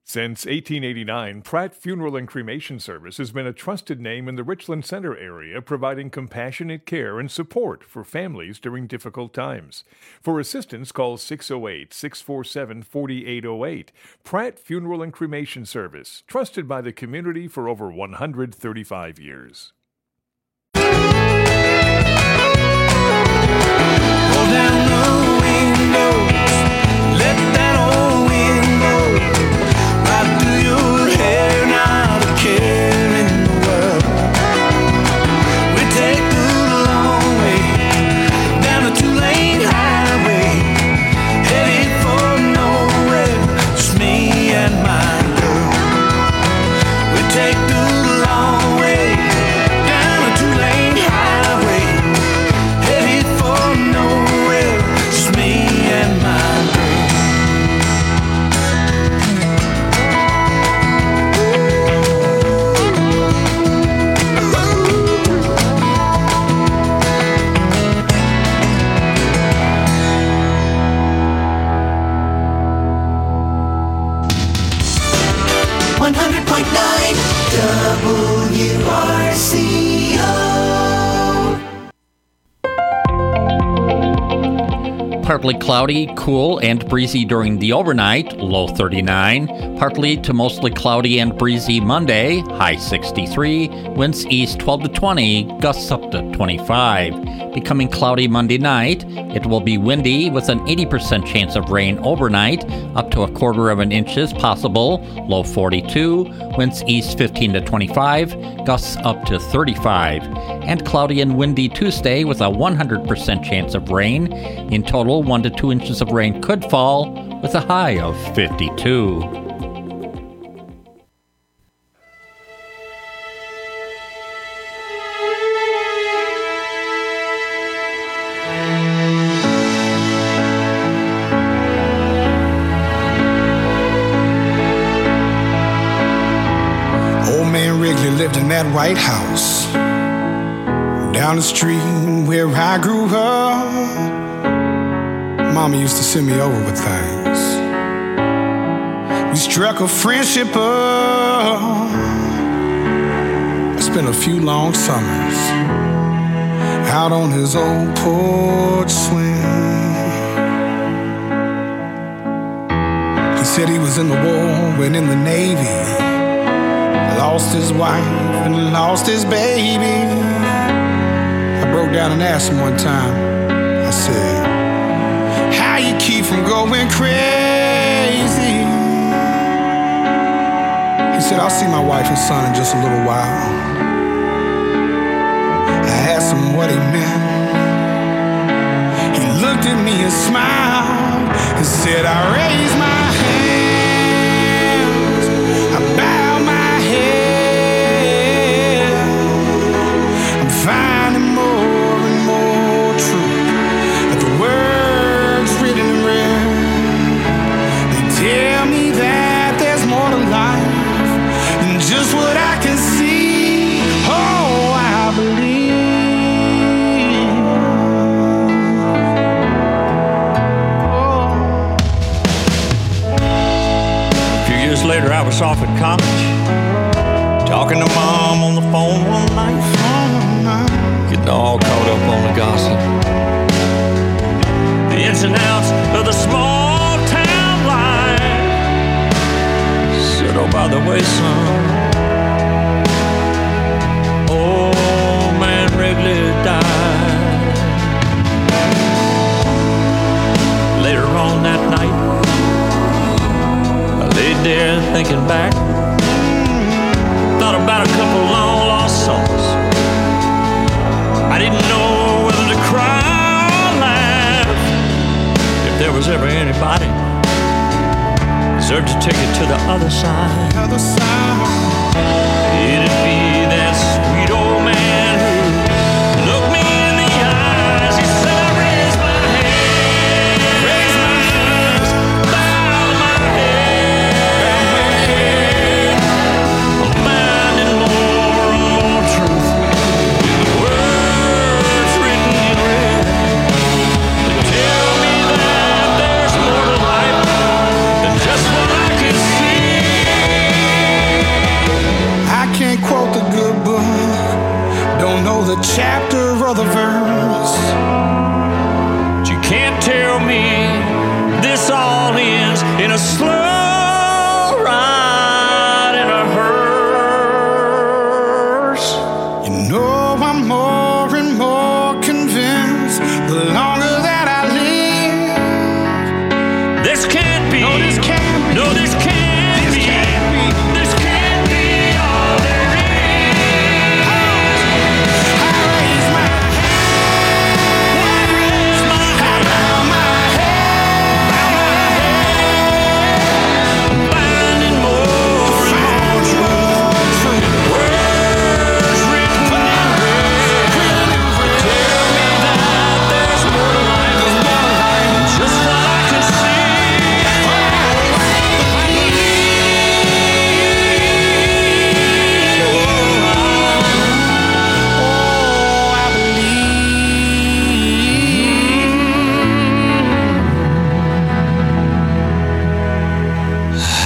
Since 1889, Pratt Funeral and Cremation Service has been a trusted name in the Richland Center area, providing compassionate care and support for families during difficult times. For assistance, call 608-647-4808. Pratt Funeral and Cremation Service, trusted by the community for over 135 years. Roll down the windows, let that old wind blow right through your hair, not a care in the world. We take the long way down a two-lane highway, headed for nowhere, just me and my girl. We take the long way down a two-lane highway, headed for nowhere, just me and my girl. 100.9 WRCO. Partly cloudy, cool, and breezy during the overnight, low 39. Partly to mostly cloudy and breezy Monday, high 63. Winds east 12 to 20, gusts up to 25. Becoming cloudy Monday night. It will be windy with an 80% chance of rain overnight, up to a quarter of an inches possible, low 42. Winds east 15 to 25, gusts up to 35. And cloudy and windy Tuesday with a 100% chance of rain. In total, 1 to 2 inches of rain could fall with a high of 52. Old man Wrigley lived in that White House down the street where I grew up. Mama used to send me over with things. We struck a friendship up. I spent a few long summers out on his old porch swing. He said he was in the war, went in the Navy, lost his wife and lost his baby. I broke down and asked him one time, I said, how you keep from going crazy? He said, I'll see my wife and son in just a little while. I asked him what he meant. He looked at me and smiled and said, I raise my hands, I bow my head. I'm finding more and more truth that the words written in red. They tell me that there's more to life than just what I can see. Oh, I believe. A few years later, I was off at college, talking to Mom on the phone one night, getting all caught up on the gossip, the ins and outs of the small town life. Said, oh, by the way, son, old man Wrigley died. Later on that night, I laid there thinking back, thought about a couple long lost souls. I didn't know whether to cry or laugh. If there was ever anybody deserved to take it to the other side, it'd be that sweet old man who looked me in the eyes. He said, I raise my hand, bow my head. I'm finding more and more truth in the words written in red. They tell me that there's more to life than just what I can see.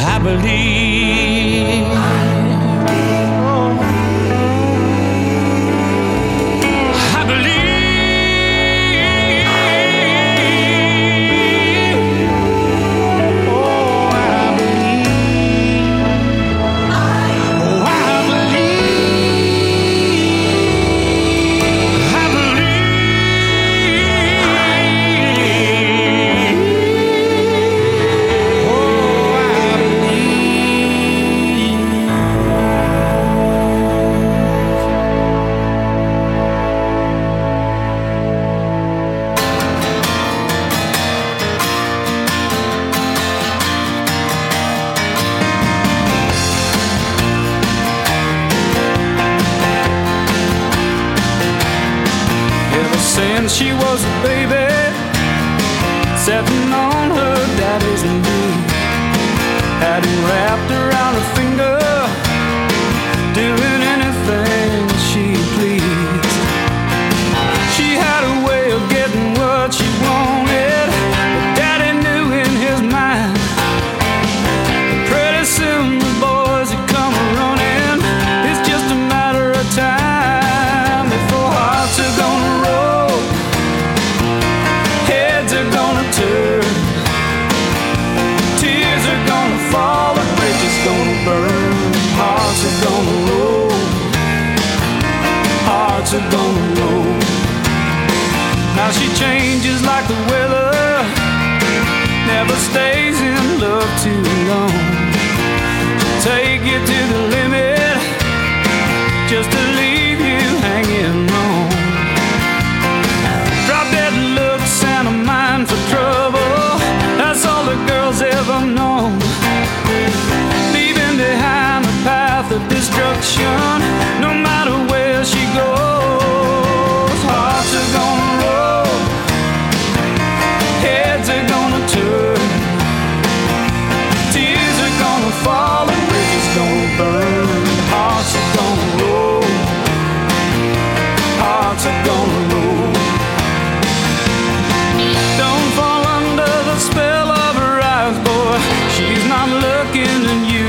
I believe. I believe. Since she was a baby, sitting on her daddy's knee, had him wrapped around her finger, doing anything she pleased. She had a way of getting what she wanted, but daddy knew in his mind that pretty soon the boys would come running. It's just a matter of time before hearts are gonna roll, heads are gonna turn, tears are gonna fall, the bridge is gonna burn, hearts are gonna roll, hearts are gonna roll. Now she changes like the weather, never stays in love too long. She'll take you to the limit just to leave you hanging on. Drop dead looks and a mind for trouble, that's all the girl's ever known. Leaving behind a path of destruction, no matter where she goes. Hearts are gonna roll, heads are gonna turn, tears are gonna fall, the bridge is gonna burn. Hearts are gonna roll, hearts are gonna roll. Don't fall under the spell of her eyes, boy, she's not looking at you.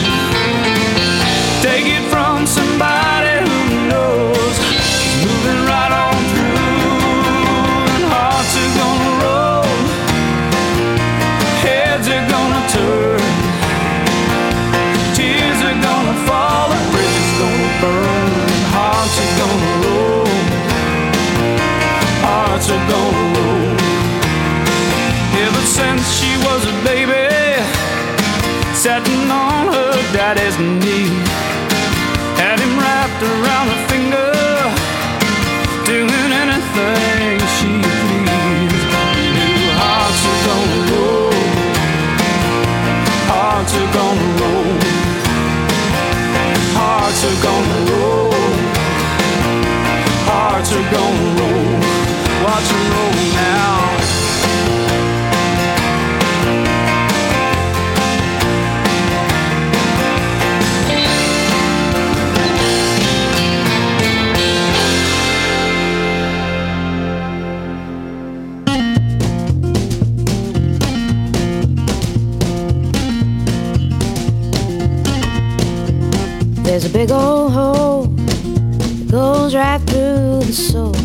Take it from somebody who knows, she's moving right on through. And hearts are gonna roll, heads are gonna turn, tears are gonna fall, the bridge is gonna burn. Hearts are gonna roll, hearts are gonna roll. Ever since she was a baby, sitting on her daddy's knee, had him wrapped around her finger, doing anything she pleased. New hearts are gonna roll, hearts are gonna roll, hearts are gonna roll, hearts are gonna roll. Watch them roll now. There's a big old hole that goes right through the sole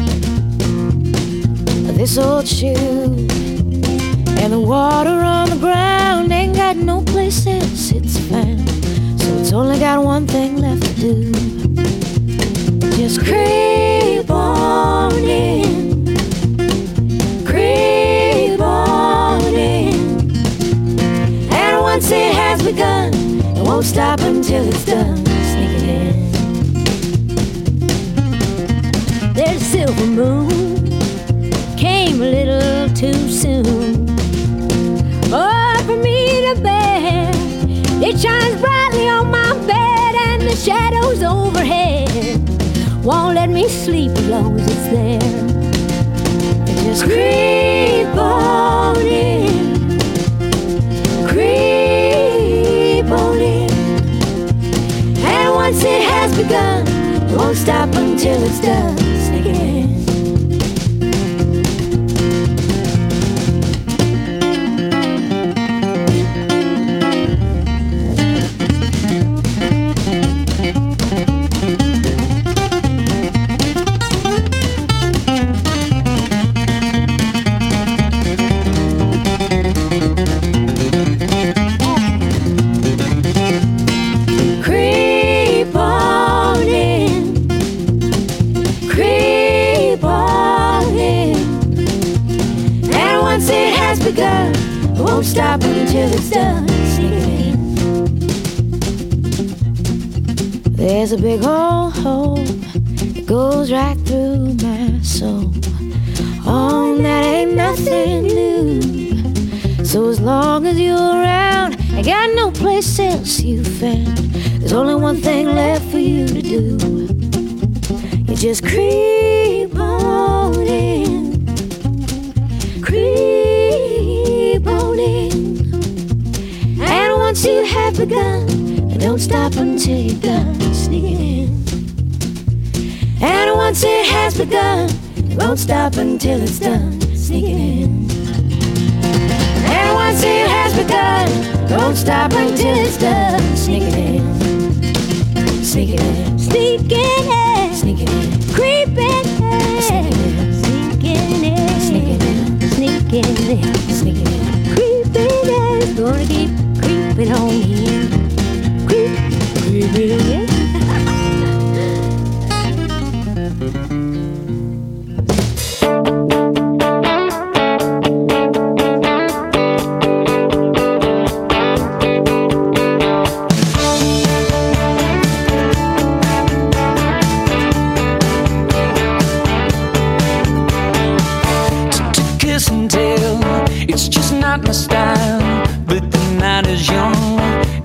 of this old shoe, and the water on the ground ain't got no place else it's found, so it's only got one thing left to do. Just creep on in, creep on in, and once it has begun, it won't stop until it's done. Sneaking in. There's a silver moon, came a little too soon. Oh, for me to bear, it shines brightly on my bed, and the shadows overhead won't let me sleep as long as it's there. Just creep on in, creep on in, and once it has begun, it won't stop until it's done. Sneaking in. stop until it's done sneaking in. There's a big old hole that goes right through my soul. Oh, that ain't nothing new. So as long as you're around, I got no place else you found. There's only one thing left for you to do. You just creep on in, creep on in. And once you have begun, don't stop until you're done sneaking in. And once it has begun, it won't stop until it's done sneaking in. And once it has begun, don't stop until it's done sneaking in. Sneaking in, sneaking in, sneaking in, creeping in, sneaking in, sneaking in, sneaking in, sneaking in, creeping in. Gonna keep creeping on in, creeping in. It's just not my style, but the night is young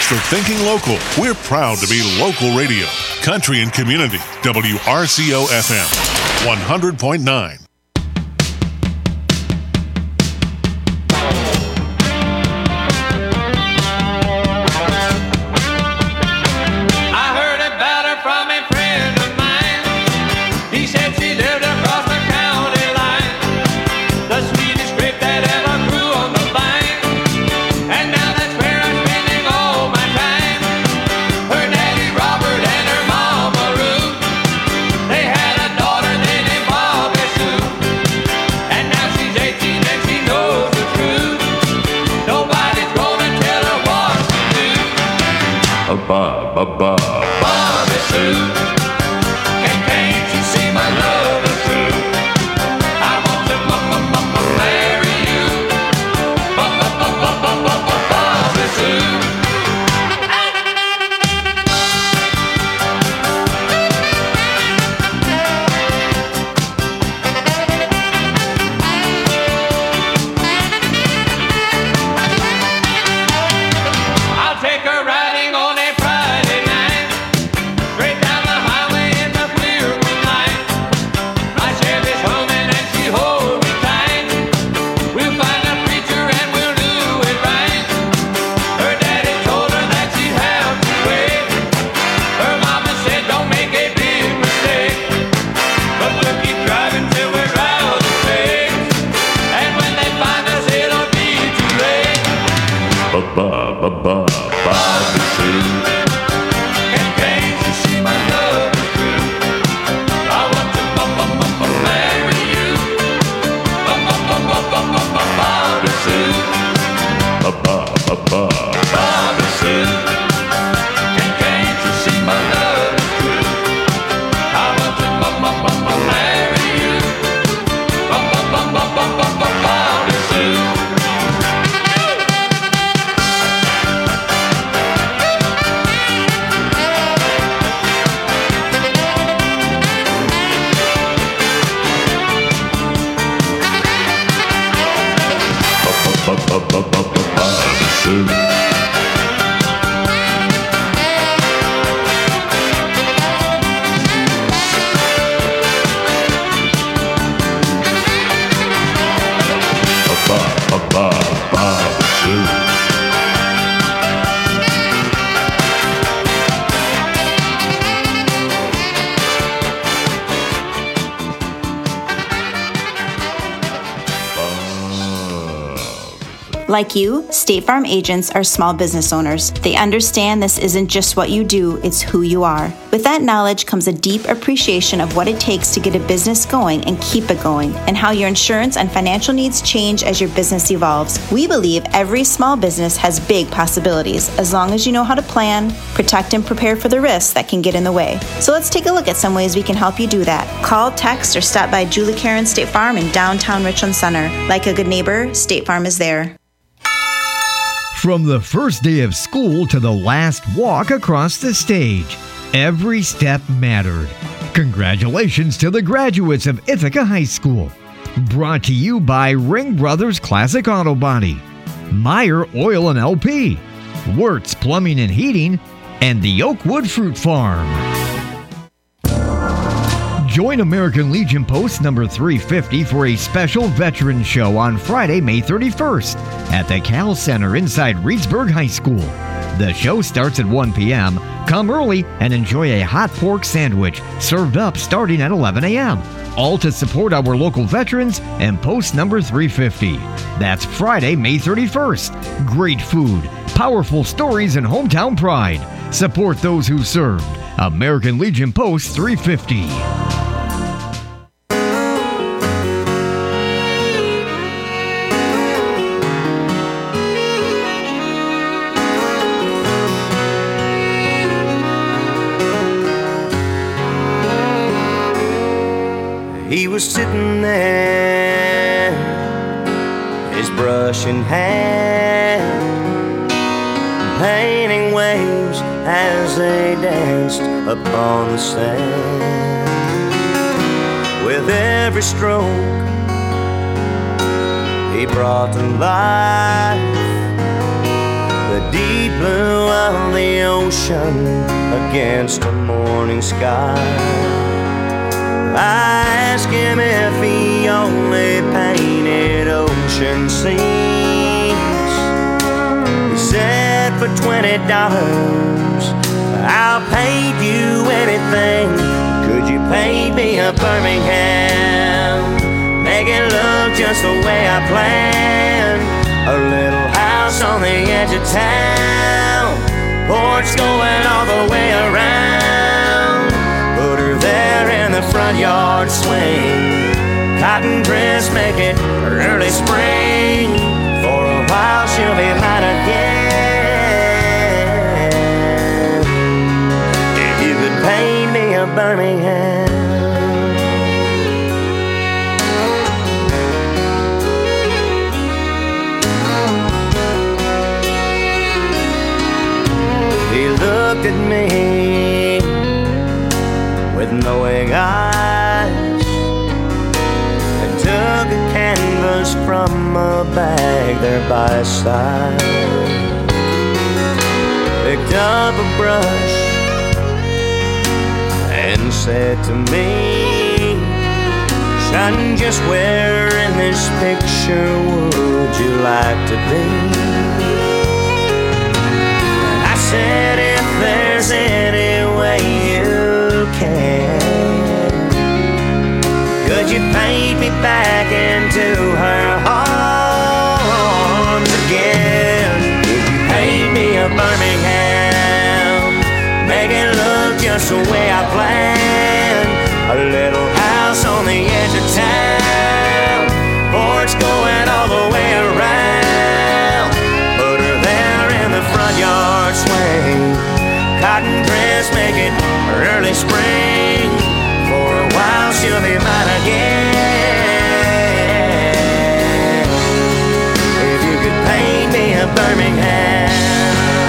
Thanks for thinking local. We're proud to be local radio. Country and Community. WRCO FM 100.9. Bobby Sue, can't you see my love is true? I want to marry you, Bobby Sue. I'll take her riding on a Friday night, straight down the highway in the clear moonlight. My Chevy's humming and she holds me tight. We'll find a preacher and we'll do it right. Her daddy told her that she'd have to wait. Her mama said don't make a big mistake, but we'll keep driving till we're out of space. And when they find us it'll be too late. Bobby Sue, can't you see my love is true? I want to marry you, Bobby Sue, Bobby Sue, can't you see my love is true? I want to marry you, Bobby Sue. Bobby Sue. Bobby Sue. Like you, State Farm agents are small business owners. They understand this isn't just what you do, it's who you are. With that knowledge comes a deep appreciation of what it takes to get a business going and keep it going, and how your insurance and financial needs change as your business evolves. We believe every small business has big possibilities, as long as you know how to plan, protect, and prepare for the risks that can get in the way. So let's take a look at some ways we can help you do that. Call, text, or stop by Julie Karen State Farm in downtown Richland Center. Like a good neighbor, State Farm is there. From the first day of school to the last walk across the stage, every step mattered. Congratulations to the graduates of Ithaca High School. Brought to you by Ring Brothers Classic Auto Body, Meyer Oil and LP, Wirtz Plumbing and Heating, and the Oakwood Fruit Farm. Join American Legion Post number 350 for a special veteran show on Friday, May 31st at the Cal Center inside Reedsburg High School. The show starts at 1 p.m. Come early and enjoy a hot pork sandwich served up starting at 11 a.m. All to support our local veterans and Post number 350. That's Friday, May 31st. Great food, powerful stories, and hometown pride. Support those who served. American Legion Post 350. He was sitting there, his brush in hand, painting waves as they danced upon the sand. With every stroke he brought to life the deep blue of the ocean against the morning sky. I asked him if he only painted ocean scenes. He said for $20 I'll paint you anything. Could you paint me a Birmingham? Make it look just the way I planned. A little house on the edge of town, porch going all the way around. Put her there in the front yard swing. Cotton dress, make it early spring. For a while she'll be mine again. If you could paint me a Birmingham. He looked at me with knowing eyes and took a canvas from a bag there by his side. Picked up a brush and said to me, "Son, just where in this picture would you like to be?" I said, "If there's any way you can, could you paint me back into her arms again? Could you paint me a Birmingham? Make it look just the way I planned. A little house on the edge of town, porch going all the way around. Put her there in the front yard swing. Cotton dress, make it early spring. For a while she'll be mine again. If you could paint me a Birmingham,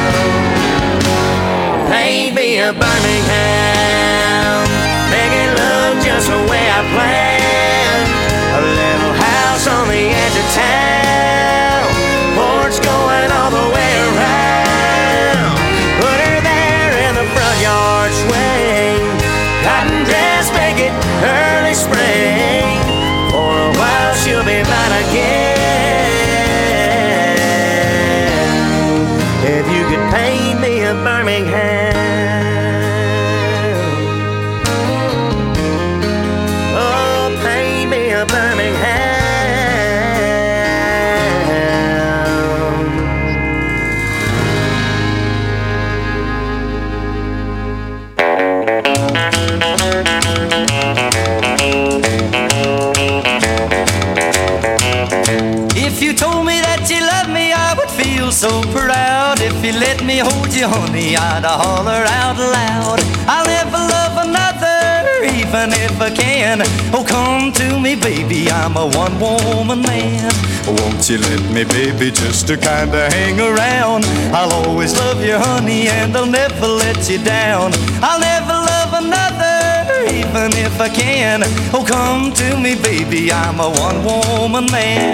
paint me a Birmingham. Make it look just the way I planned. A little house on the edge of town, porch going all the way around. Put her there in the front yard swing. Cotton dress, make it early spring. For a while she'll be mine again. If you could paint me a Birmingham, oh, paint me a Birmingham. If you told me that you loved me, I would feel so proud. If you let me hold you, honey, I'd holler out loud. I'll never love another, even if I can. Oh, come to me, baby, I'm a one-woman man. Won't you let me, baby, just to kinda hang around? I'll always love you, honey, and I'll never let you down. I'll never love another, even if I can. Oh, come to me, baby, I'm a one-woman man.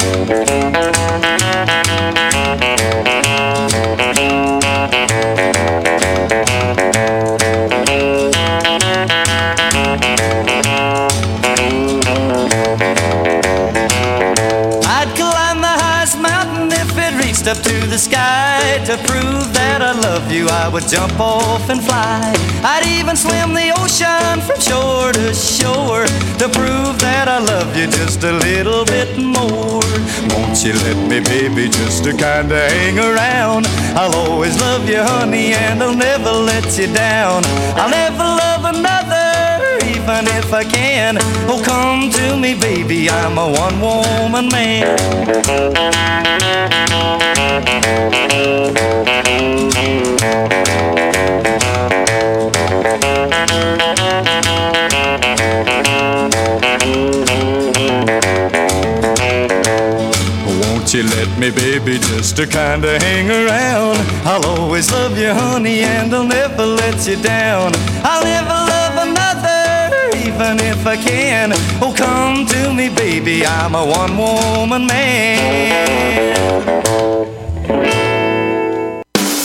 I'd climb the highest mountain if it reached up to the sky. To prove that I love you, I would jump off and fly. I'd even swim the ocean from shore to shore to prove that I love you just a little bit more. Won't you let me, baby, just to kinda hang around? I'll always love you, honey, and I'll never let you down. I'll never love another, even if I can. Oh, come to me, baby, I'm a one-woman man. Won't you let me, baby, just to kinda hang around? I'll always love you, honey, and I'll never let you down. I'll never love another, even if I can. Oh, come to me, baby, I'm a one-woman man.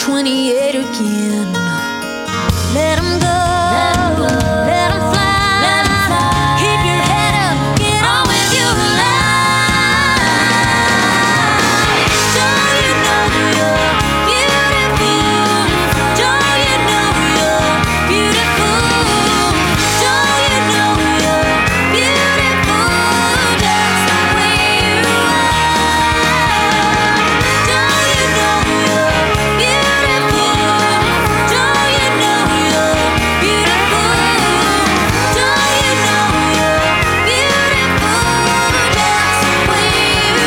28 again. Let 'em go, let 'em fly, keep your head up, get on with your life. Don't you know you're beautiful? Don't you know you're beautiful? Don't you know you're beautiful just the way you are? Don't you know you're beautiful? Don't you know you're beautiful? Don't you know you're beautiful just the way you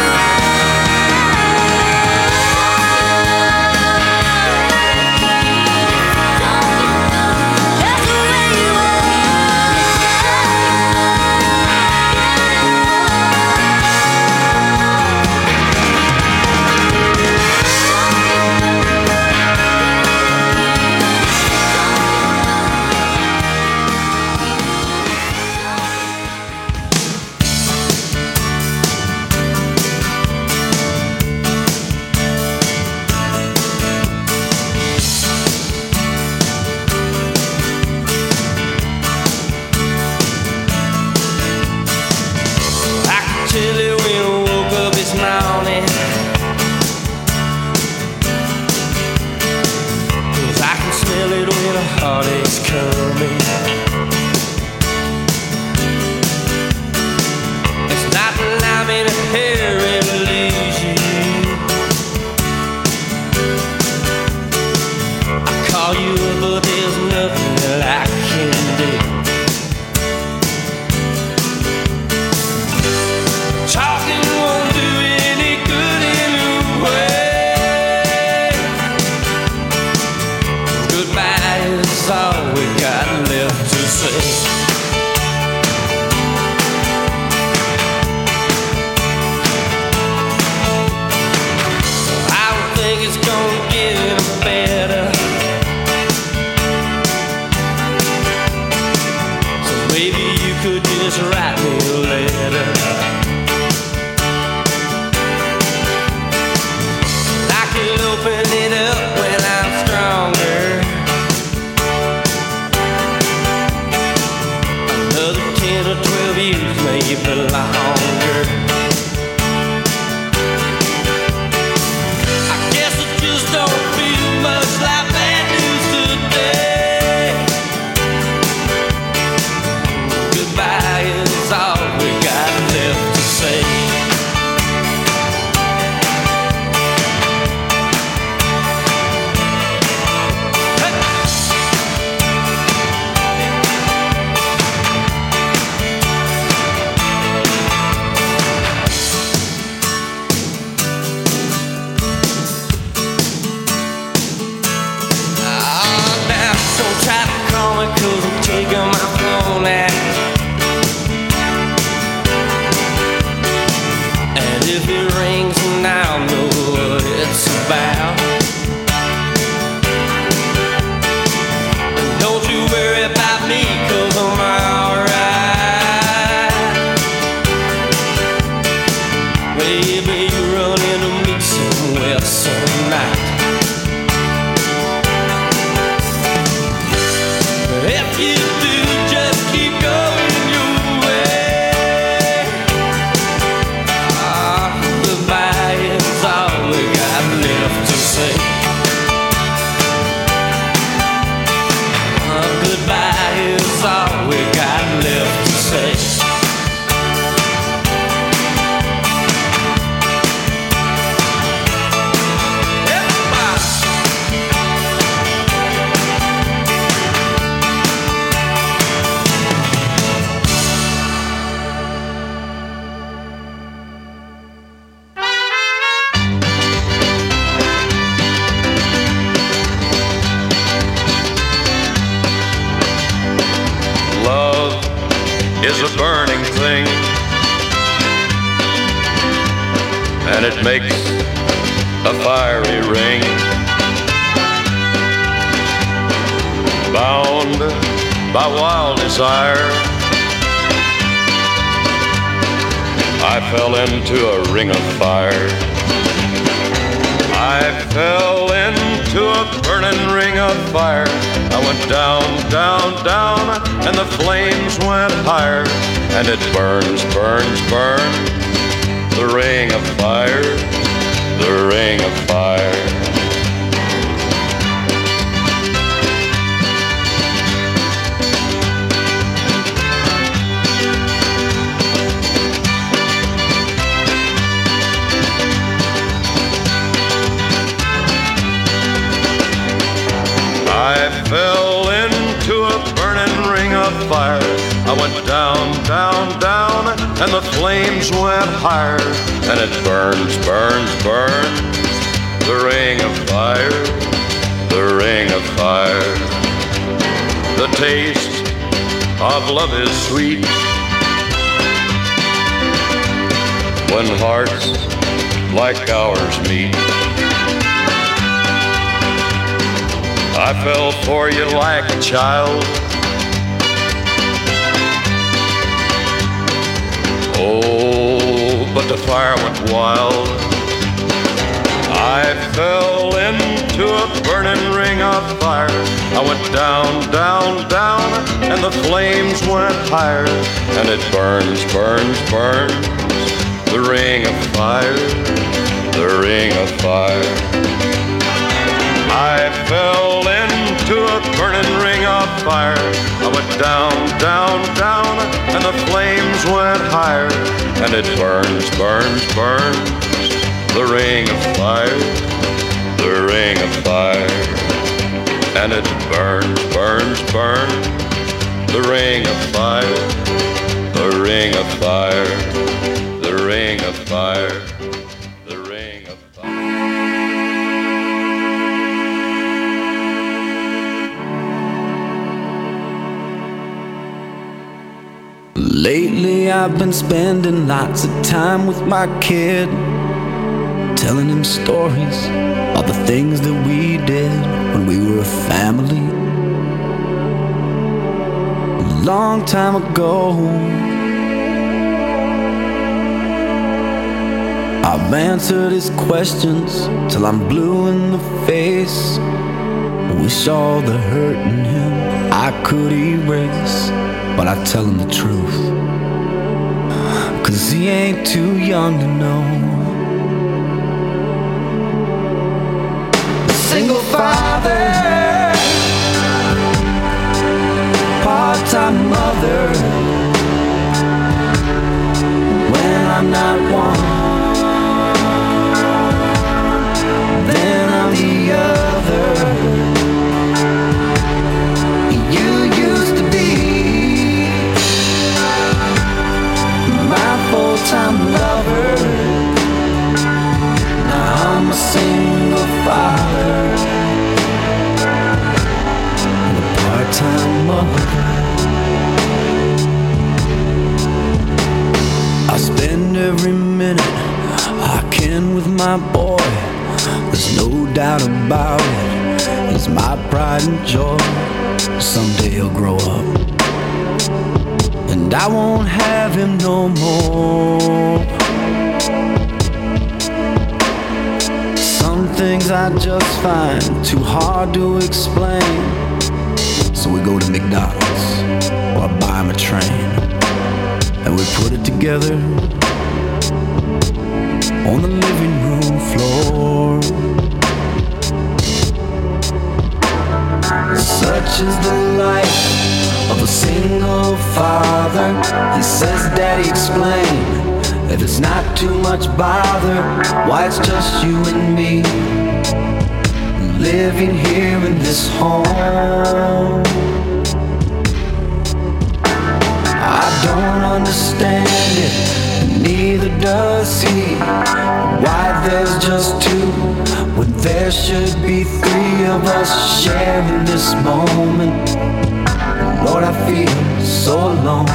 I can tell it when I woke up this morning, 'cause I can smell it when a heartache's coming. It's not that I'm in a hurry to lose you. I call you up, but there's nothing that I can do. Talking won't do any good anyway. Goodbye is all we got left to say. I don't think it's gonna get any better. So maybe you could just write me a letter. I can open it up when I'm stronger. Another 10 or 12 years, maybe longer. I guess it just don't feel much like bad news today. Goodbye is all we got left to say. Now, don't try to call me 'cause I'm taking my phone out. And if it rings, then I'll know what it's about. And don't you worry about me 'cause I'm alright. Maybe you run into me somewhere some night. If you do, just keep going your way. Goodbye is all we got left to say. Goodbye is all we got left to say. Love is a burning thing, and it makes a fiery ring. Bound by wild desire, I fell into a ring of fire. I fell into into a burning ring of fire. I went down, down, down, and the flames went higher. And it burns, burns, burns, the ring of fire, the ring of fire. I fell into a burning ring of fire. I went down, down, down, and the flames went higher. And it burns, burns, burns, the ring of fire, the ring of fire. The taste of love is sweet when hearts like ours meet. I fell for you like a child. Oh, but the fire went wild. I fell into a burning ring of fire. I went down, down, down, and the flames went higher. And it burns, burns, burns, the ring of fire, the ring of fire. I fell into a burning ring of fire. I went down, down, down, and the flames went higher. And it burns, burns, burns, the ring of fire, the ring of fire. And it burns, burns, burns, the ring of fire, the ring of fire, the ring of fire, the ring of fire. Lately I've been spending lots of time with my kid, telling him stories of the things that we did when we were a family. A long time ago, I've answered his questions till I'm blue in the face. Wish all the hurt in him I could erase, but I tell him the truth, 'cause he ain't too young to know. A single father, part-time mother, when I'm not one, then I'm the other. You used to be my full-time lover. Now I'm a single father and a part-time mother. I spend every minute I can with my boy. There's no doubt about it, he's my pride and joy. Someday he'll grow up and I won't have him no more. Some things I just find too hard to explain, so we go to McDonald's or I buy him a train, and we put it together on the living room floor. Such is the life of a single father. He says, Daddy, explain if it's not too much bother, why it's just you and me living here in this home. I don't understand it, neither does he. Why there's just two when there should be three of us sharing this moment. Lord, I feel so alone.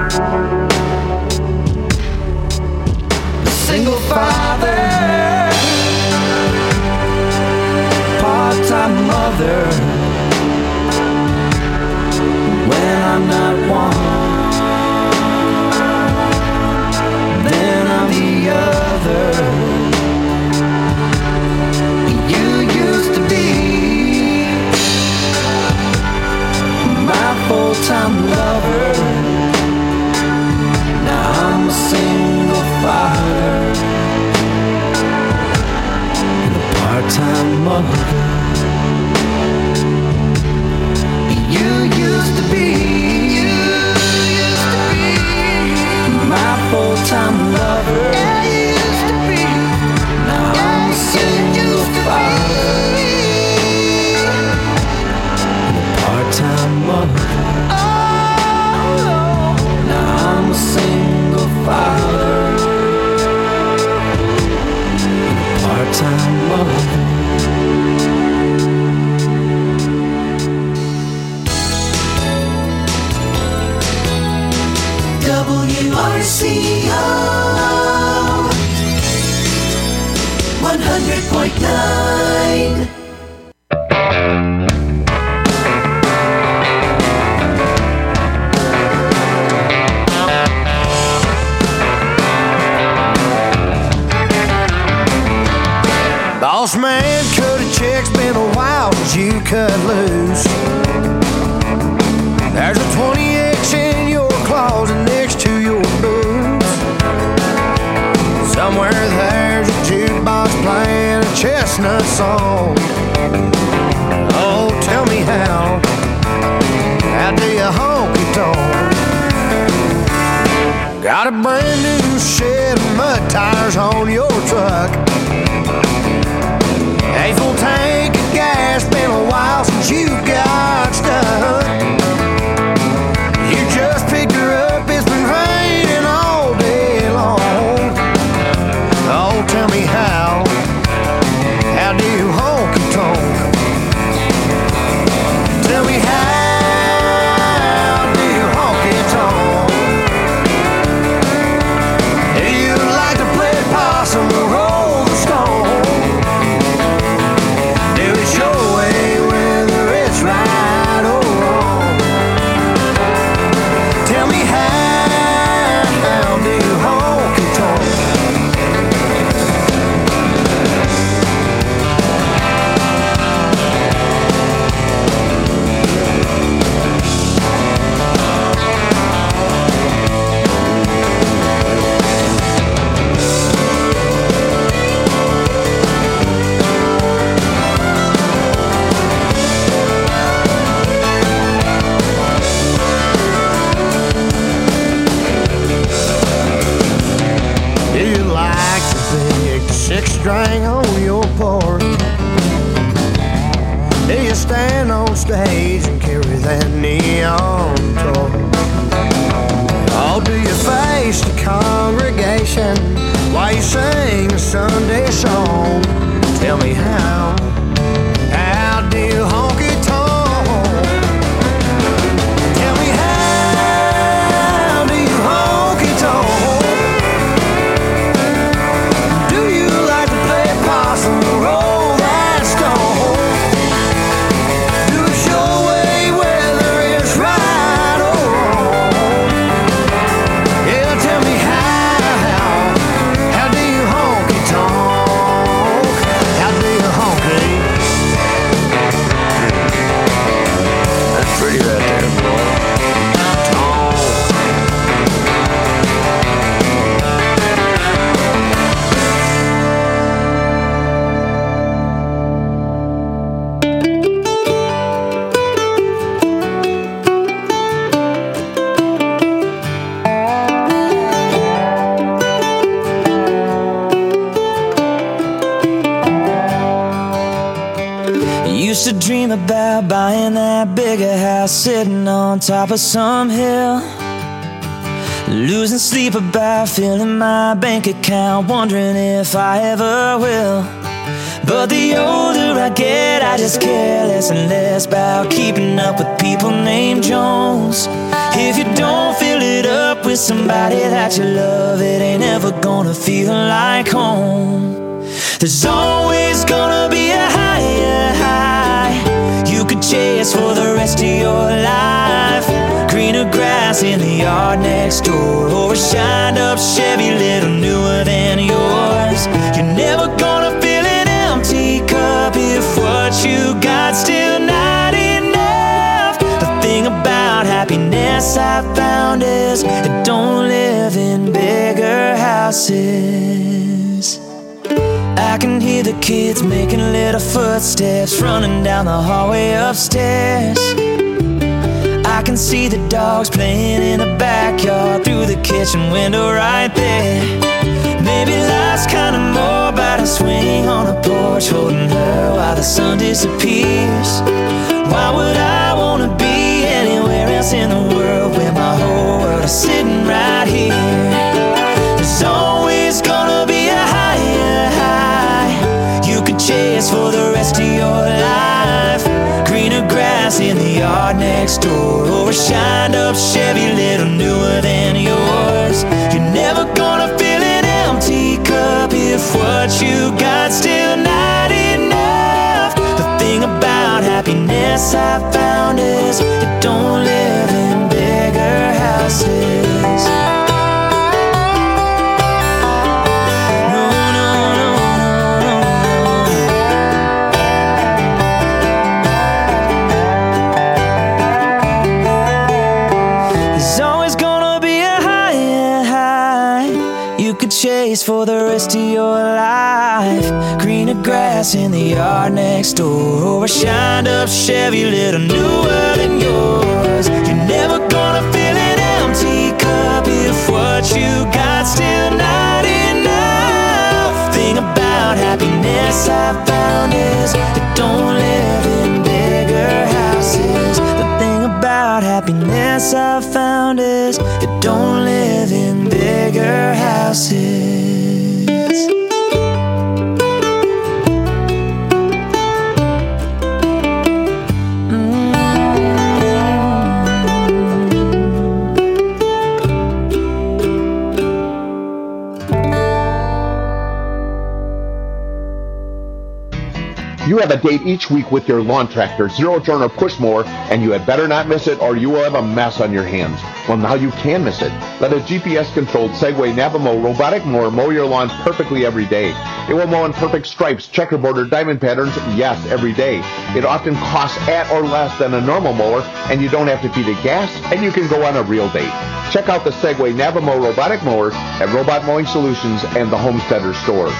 A single father, part-time mother, when I'm not one, then I'm the other. You used to be WRCO 100.9. Boss man, cut a check's been a while since you cut loose. There's a 20X in your closet next to your boots. Somewhere there's a jukebox playing a chestnut song. Oh, tell me how do you honky tonk? Got a brand new set of mud tires on your truck. A full tank of gas, been a while since you got stuck. You just picked her up, it's been raining all day long. Oh, tell me how do you honky tonk? Tell me how do you honky tonk? Do you like to play possum or roll the stone? String on your porch. Do you stand on stage and carry that neon torch? Oh, do you face the congregation while you sing a Sunday song? Tell me how do you honky tonk? Tell me how do you honky tonk? Roll that stone. Do it your way, whether it's right or wrong. Yeah, tell me how do you honky tonk? How do you honky? That's pretty right there, boy. Used to dream about buying that bigger house, sitting on top of some hill. Losing sleep about filling my bank account, wondering if I ever will. But the older I get, I just care less and less about keeping up with people named Jones. If you don't fill it up with somebody that you love, it ain't ever gonna feel like home. There's always gonna be a higher high you could chase for the rest of your life. Greener grass in the yard next door, or a shined up Chevy little newer than yours. You're never gonna fill an empty cup if what you got still not enough. The thing about happiness I found is it don't live in bigger houses. I can hear the kids making little footsteps running down the hallway upstairs. I can see the dogs playing in the backyard through the kitchen window right there. Maybe life's kinda more about a swing on a porch, holding her while the sun disappears. Why would I wanna be anywhere else in the world when my whole world is sitting right here? There's always gonna be a higher high you could chase for the rest of your life. Greener grass in the yard next door, or a shined up Chevy little newer than yours. You're happiness I found is you don't live in bigger houses. Chase for the rest of your life. Greener grass in the yard next door, or a shined up Chevy lit a new world in yours. You're never gonna fill an empty cup if what you got still not enough. Thing about happiness I found is you don't live in bigger houses. The thing about happiness I found is you don't live in bigger houses. You have a date each week with your lawn tractor, zero turn or push mower, and you had better not miss it or you will have a mess on your hands. Well, now you can miss it. Let a GPS-controlled Segway Navamo robotic mower mow your lawn perfectly every day. It will mow in perfect stripes, checkerboard, or diamond patterns, yes, every day. It often costs at or less than a normal mower, and you don't have to feed it gas, and you can go on a real date. Check out the Segway Navamo robotic mower at Robot Mowing Solutions and the Homesteader store.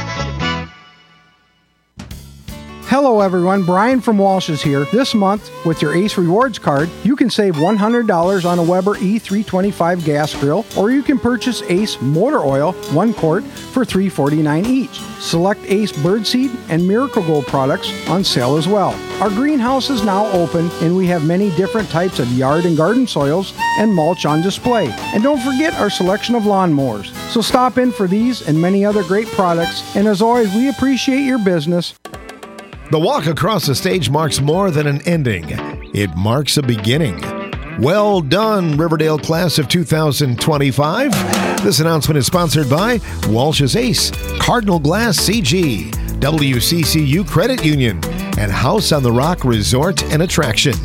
Hello everyone, Brian from Walsh's here. This month, with your Ace Rewards card, you can save $100 on a Weber E325 gas grill, or you can purchase Ace Motor Oil, 1 quart, for $3.49 each. Select Ace Birdseed and Miracle Gold products on sale as well. Our greenhouse is now open, and we have many different types of yard and garden soils and mulch on display. And don't forget our selection of lawnmowers. So stop in for these and many other great products, and as always, we appreciate your business. The walk across the stage marks more than an ending. It marks a beginning. Well done, Riverdale class of 2025. This announcement is sponsored by Walsh's Ace, Cardinal Glass CG, WCCU Credit Union, and House on the Rock Resort and Attraction.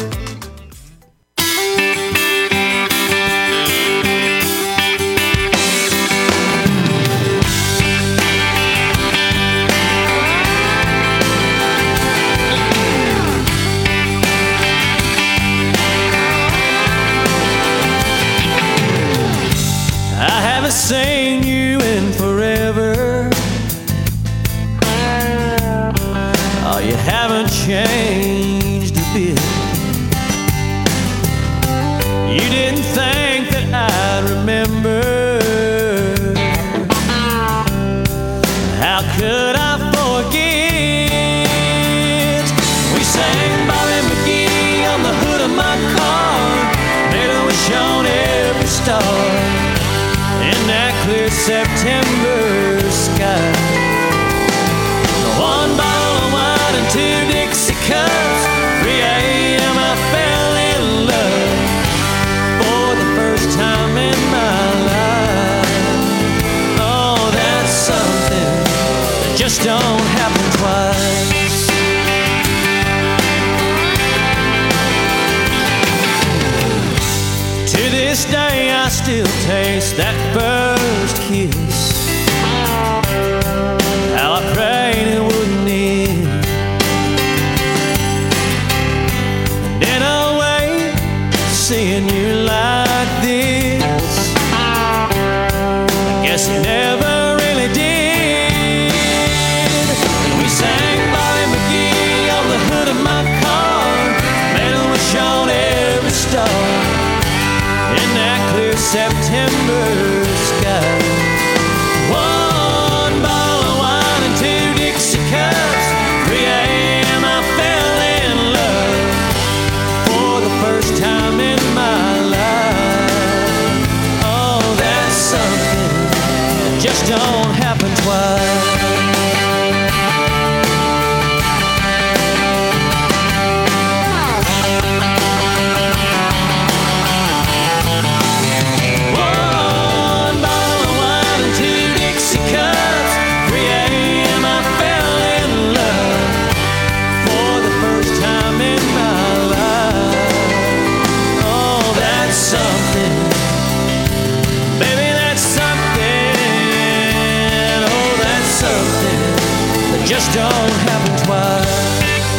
Seen you in forever. Oh, you haven't changed a bit. You didn't think that I'd remember. How could I forget? We sang Bobby McGee on the hood of my car. Made a wish on every star in that clear September sky. 1 bottle of wine and 2 Dixie cups. 3 a.m. I fell in love for the first time in my life. Oh, that's something that just don't happen twice. To this day I still taste that first kiss. How I prayed it wouldn't end. And in a way, seeing you like this, I guess it never really did. And we sang Bobby McGee on the hood of my car. Made a wish on every star in that clear September sky. 1 bottle of wine and 2 Dixie cups. 3 a.m. I fell in love for the first time in my life. Oh, that's something that just don't happen twice. In my just don't happen twice.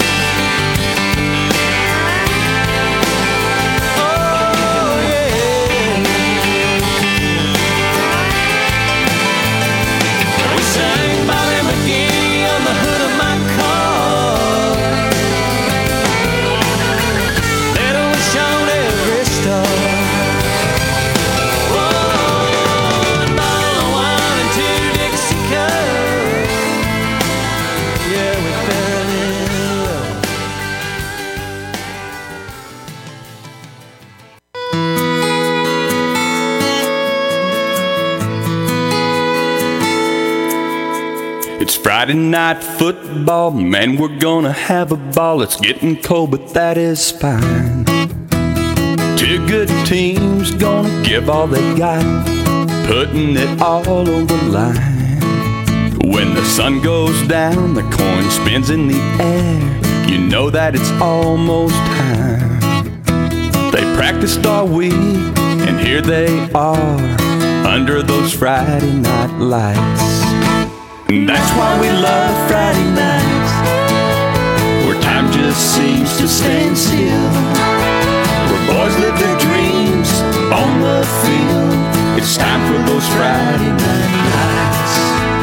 It's Friday night football, man, we're gonna have a ball. It's getting cold, but that is fine. Two good teams gonna give all they got, putting it all on the line. When the sun goes down, the coin spins in the air, you know that it's almost time. They practiced all week, and here they are, under those Friday night lights. And that's why we love Friday nights, where time just seems to stand still, where boys live their dreams on the field. It's time for those Friday night nights.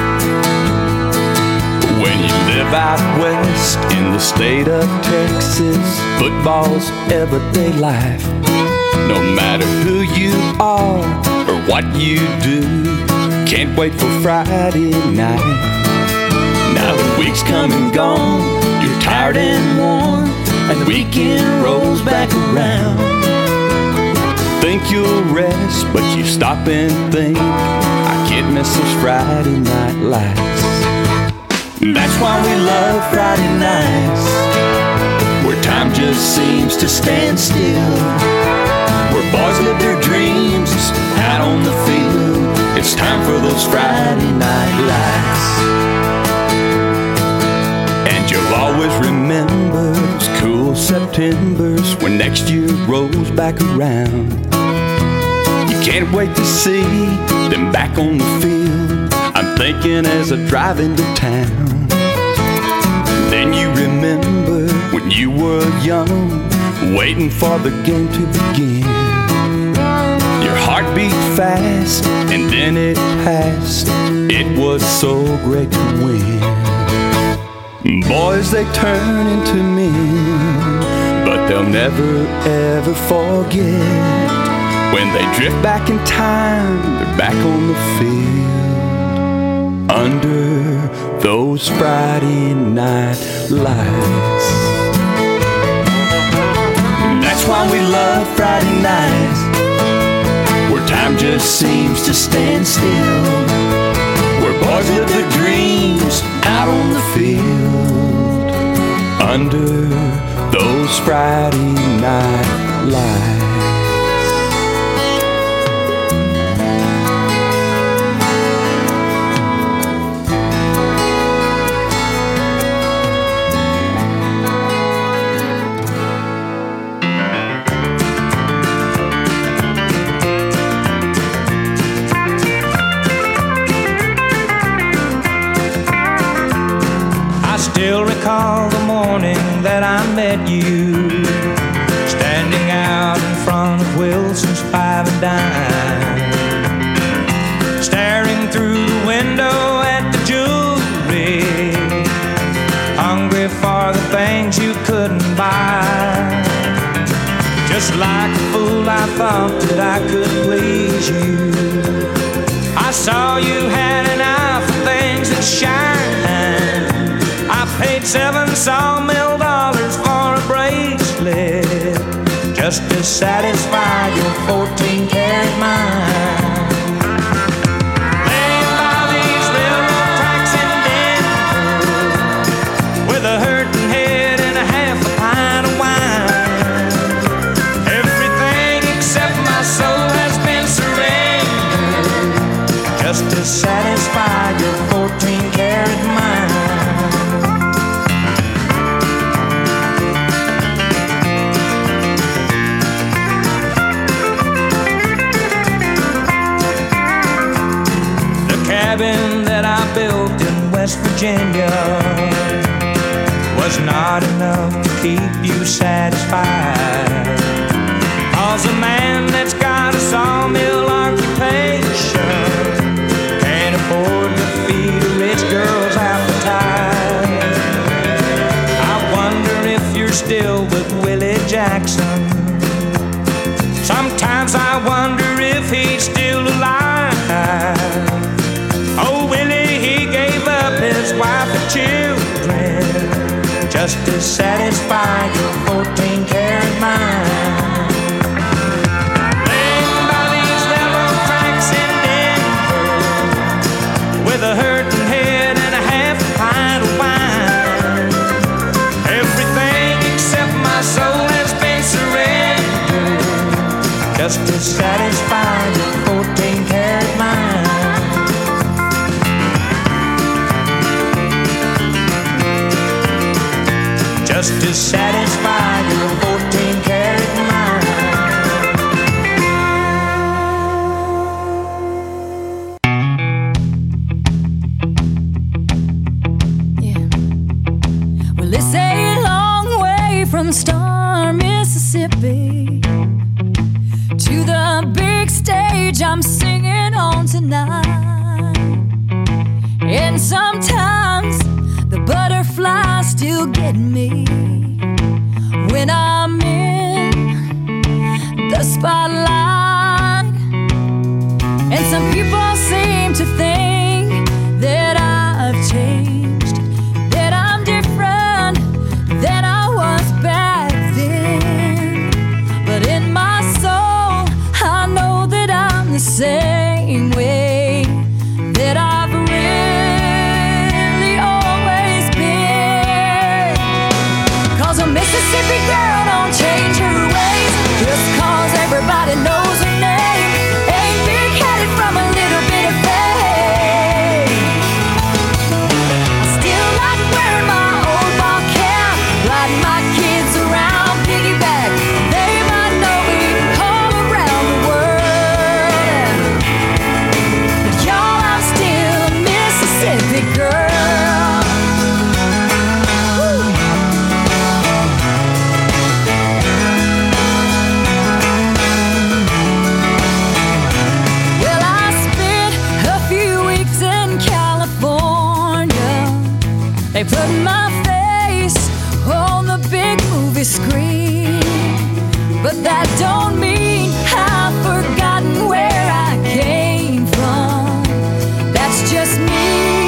When you live out west in the state of Texas, football's everyday life. No matter who you are or what you do, can't wait for Friday night. Now the week's come and gone, you're tired and worn, and the weekend rolls back around. Think you'll rest, but you stop and think, I can't miss those Friday night lights. That's why we love Friday nights, where time just seems to stand still, where boys live their dreams out on the field. It's time for those Friday night lights. And you'll always remember those cool Septembers when next year rolls back around. You can't wait to see them back on the field, I'm thinking as I drive into town. Then you remember when you were young, waiting for the game to begin. Your heart beat fast, and then it passed. It was so great to win. Boys, they turn into men, but they'll never ever forget. When they drift back in time, they're back on the field, under those Friday night lights. That's why we love Friday nights, where time just seems to stand still, where boys live their dreams out on the field, under those Friday night lights. Still recall the morning that I met you, standing out in front of Wilson's Five and Dime, staring through the window at the jewelry, hungry for the things you couldn't buy. Just like a fool, I thought that I could please you. I saw you had an eye for things that shine. I paid $7 sawmill for a bracelet, just to satisfy your 14-karat mind. Laying by these railroad tracks in Denver, with a hurting head and a half a pint of wine. Everything except my soul has been surrendered, just to satisfy your 14-karat mind. Cabin that I built in West Virginia was not enough to keep you satisfied. 'Cause a man that's got a sawmill occupation can't afford to feed a rich girl's appetite. I wonder if you're still with Willie Jackson. Sometimes I wonder if he's still alive. Oh, Willie, he gave up his wife and children just to satisfy your 14-karat mind. Laying by these railroad tracks in Denver with a hurting head and a half a pint of wine. Everything except my soul has been surrendered just to satisfy your 14-karat mind. Just to satisfy your 14-karat mind. Yeah. Well, it's a long way from Star, Mississippi to the big stage I'm singing on tonight. And sometimes the butterflies still get me when I'm in the spotlight. And some people seem to think that I've changed, that I'm different than I was back then. But in my soul, I know that I'm the same way that I've really always been. 'Cause a Mississippi girl don't change her ways just 'cause everybody knows her name. Ain't big-headed from a little bit of fame. I still like wearing my old ball cap, riding my kids around piggyback. They might know me all around the world. But y'all, I'm still a Mississippi girl. Woo. Well, I spent a few weeks in California. They put my face on the big movie screen. But that don't mean I've forgotten where I came from. That's just me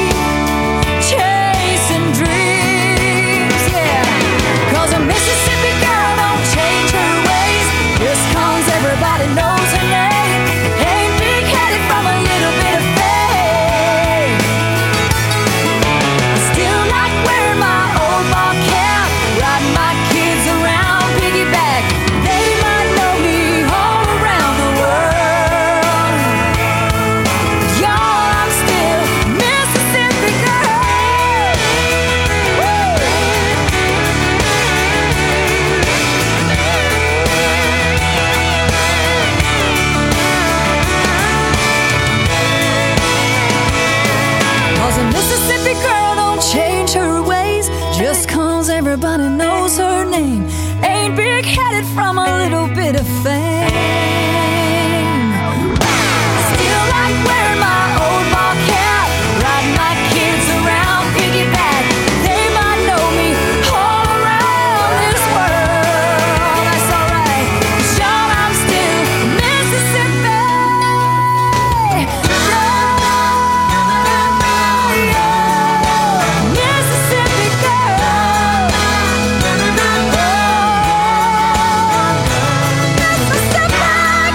chasing dreams, yeah. 'Cause a Mississippi girl don't change her ways just 'cause everybody knows her name. Ain't big-headed from a little bit of fame. I still like wearing my old ball cap, riding my kids around piggyback. They might know me all around the world. But y'all, I'm still Mississippi girl. Woo! Cause a Mississippi girl don't change her ways just 'cause everybody knows her name. Ain't big-headed from a little bit of fame. Still like wearing my old ball cap, riding my kids around piggyback. They might know me all around this world. That's alright. 'Cause y'all, I'm still Mississippi. Mississippi girl. Mississippi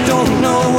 don't know